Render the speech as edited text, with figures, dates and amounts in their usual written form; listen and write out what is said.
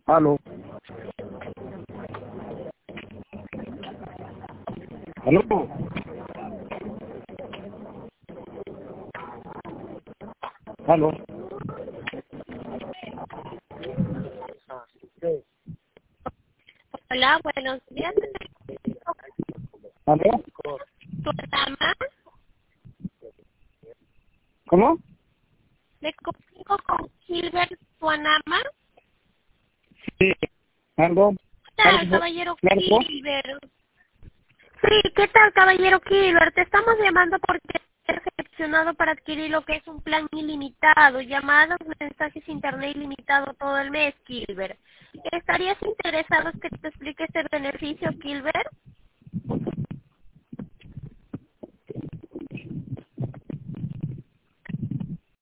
Aló. Aló. Aló. Hola, buenos días. Aló. ¿Tu programa? ¿Cómo? ¿Le comunico con Gilbert Suanama? Sí. Aló. ¿Qué tal, caballero ¿Aló? Gilbert? Sí, ¿qué tal, caballero Gilbert? Te estamos llamando porque eres seleccionado para adquirir lo que es un plan ilimitado, llamadas, mensajes, internet ilimitado todo el mes, Gilbert. ¿Estarías interesado en que te explique este beneficio, Gilbert?